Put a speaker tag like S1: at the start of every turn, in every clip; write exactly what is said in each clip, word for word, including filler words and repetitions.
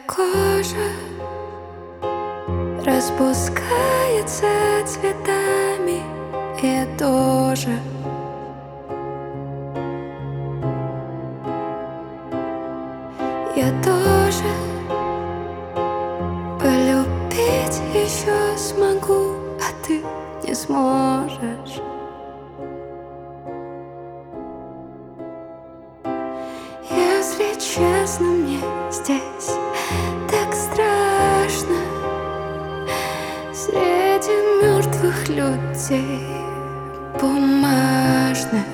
S1: кожа распускается цветами, и я тоже. Я тоже полюбить еще смогу, а ты не сможешь. Если честно, мне здесь так страшно среди мертвых людей бумажных.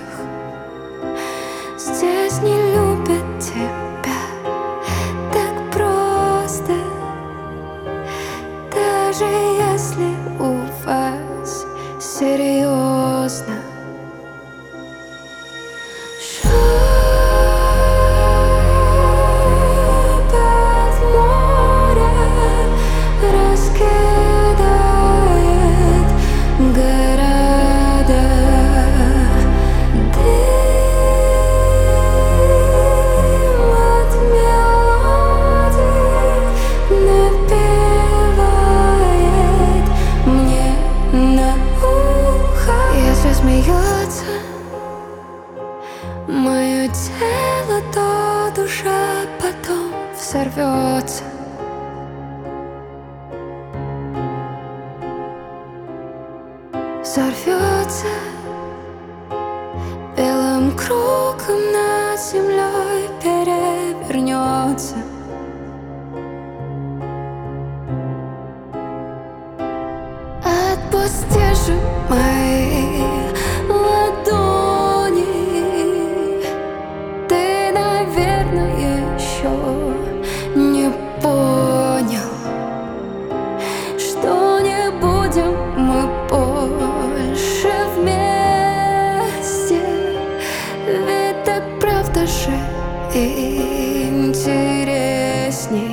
S1: Здесь не любят тебя так просто, даже если у вас серьезно. Мое тело, то душа потом взорвется. Взорвется белым кругом над землей перевернется. Отпусти же мои ладони. Ты, наверное, еще не понял, что не будем мы больше вместе. Ведь так правда же интересней.